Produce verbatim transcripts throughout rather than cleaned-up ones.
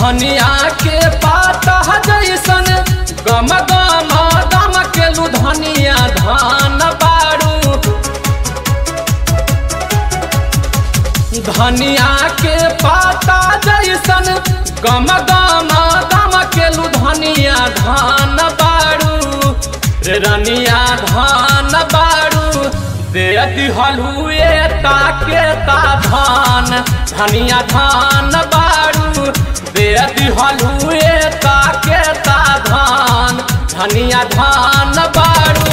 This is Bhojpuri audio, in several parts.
धनिया के पाता जैसन गम गम दम के लू धनिया धान बारू। धनिया के पाता जैसन गम गम दम के लू धनिया धान बारू। रे रनिया धान बारू दे दिहलुए ताके ता धान। धनिया धान बारू दे दिहलुए ताके ता धान। धनिया धान बारू।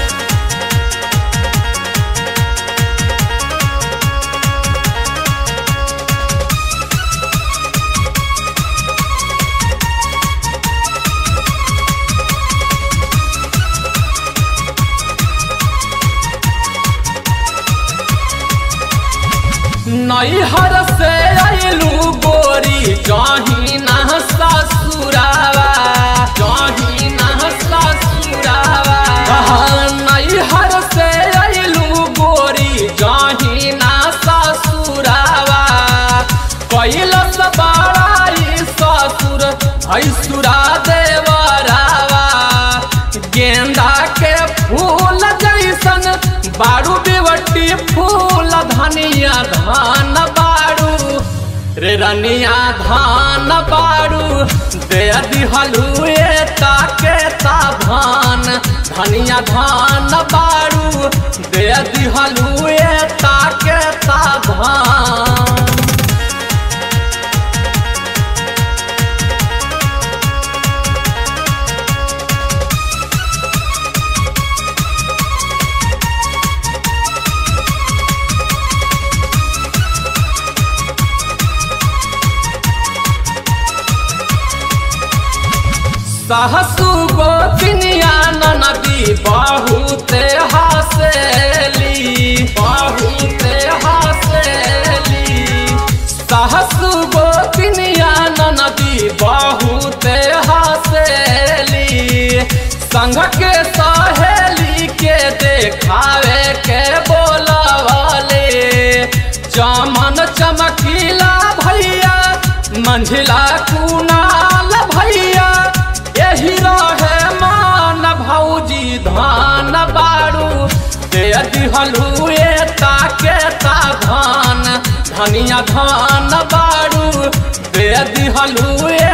नैहर से अइलू गोरी जाही ना ससुरावा। जाही ना ससुरावा नैहर से अइलू गोरी जाही ना ससुरावा। कैलस बड़ाई ससुर भैसुरा देवरावा। गेंदा के फूल जैसन बारू बेवटी फूल धनिया धान बारू। रे रनिया धान बारू दे दिहलुए ताके ता धान। धनिया धान बारू दे दिहलुए ताके ता धान। सासु गोतिनिया ननदी बहुते हसेली। बहुते हसेली सासु गोतिनिया ननदी बहुते हसेली। संग के सहेली के देखावे के बोलवले। चमन चमकीला भैया मंझिला कुनाल भैया यही रहे मान भौजी धान बारू। दे दिहलुए ताके ता धान। धनिया धान बारू दे दिहलुए